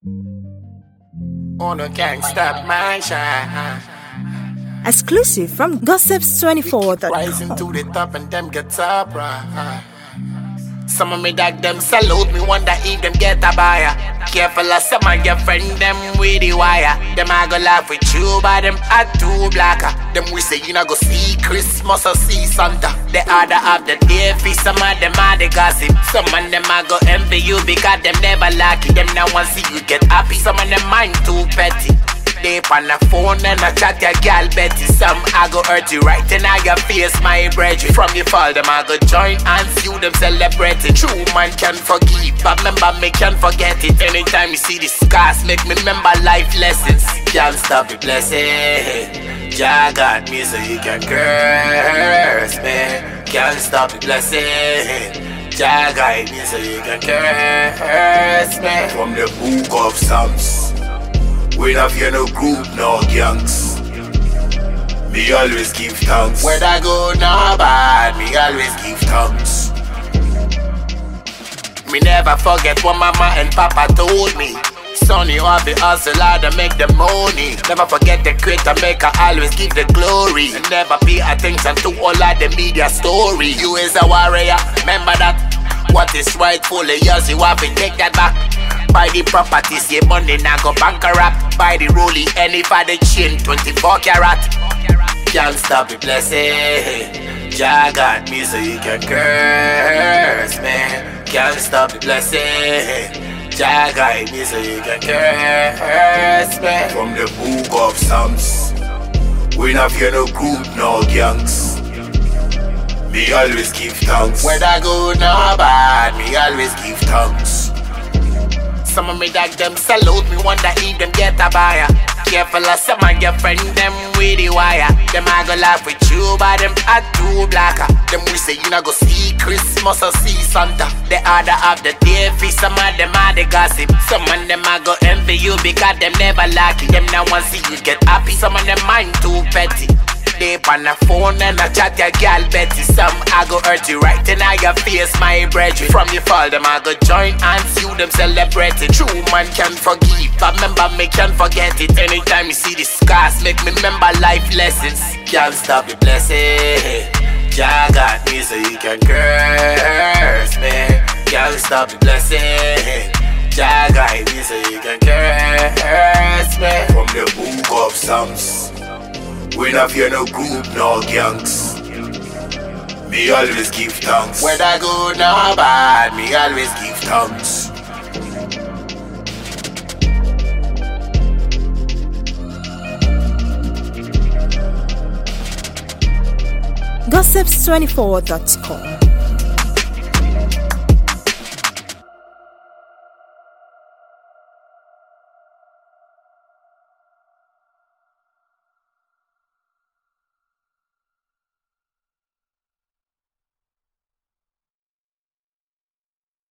Oh, no, can't stop my shine. Exclusive from Gossips24.com. Rising to the top and them get up, right? Some of me dog them salute me, wonder if them get a buyer. Careful of some of your friend them with the wire. Them I go laugh with you, but them are too blacker. Them we say you not go see Christmas or see Santa. The other half the day feast, some of them are the gossip. Some of them I go envy you because them never lucky. Them now want see you get happy. Some of them mind too petty. They on the phone and I chat your gal Betty. Some I go hurt you right in your face, my brethren. From your fall, them I go join and see you them celebrating. True man can forgive, but remember me can forget it. Anytime you see the scars, make me remember life lessons. Can't stop the blessing. Jah got me so you can curse me. Can't stop the blessing. Jah guide me so you can curse me. From the book of Psalms, we not fear no group, no gangs. Me always give thanks. Where I go, no bad, me always give thanks. Me never forget what mama and papa told me. Son, you have the hustle hard to make the money. Never forget the creator maker, always give the glory. And never pay attention to all of the media story. You is a warrior, remember that. What is rightfully yours, you have to take that back. Buy the properties, your money now go bankrupt. Buy the rollie, any for the chain, 24 karat. Can't stop the blessing. Jah got me so you can curse me. Can't stop the blessing. Jah guide me so you can curse me. From the book of Psalms, we not fear no group, no gangs. Me always give thanks. Where I go, no bad, me always give thanks. Some of me dog them salute me, wonder if them get a buyer. Careful of some of your friend them with the wire. Them I go laugh with you, but them are too blacker. Them we say you not go see Christmas or see Santa. The other half the day feast, some of them are the gossip. Some of them I go envy you because them never lucky. Them now want see you get happy. Some of them mind too petty. They on the phone and I chat your gal Betty. Some I go hurt you right in your face, my brethren. From your fall, them I go join and see them celebrating. True man can forgive, but remember me can forget it. Anytime you see the scars, make me remember life lessons. Can't stop the blessing. Jah got me so you can curse me. Can't stop the blessing. Jah guide me so you can curse me. From the book of Psalms, we not fear no group, no gangs. Me always give thanks. Where I go, no bad, me always give thanks. Gossips24.com.